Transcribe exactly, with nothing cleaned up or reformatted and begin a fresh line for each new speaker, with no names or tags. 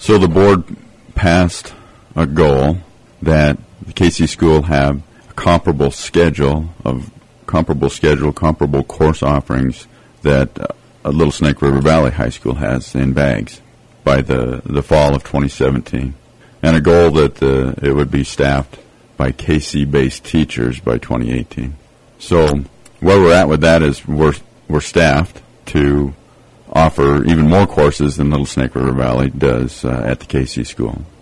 So the board passed a goal that the K C school have a comparable schedule of comparable schedule, comparable course offerings that uh, Little Snake River Valley High School has in Bags by the, the fall of twenty seventeen, and a goal that uh, it would be staffed by K C-based teachers by twenty eighteen. So where we're at with that is we're we're staffed to offer even more courses than Little Snake River Valley does uh, at the K C school.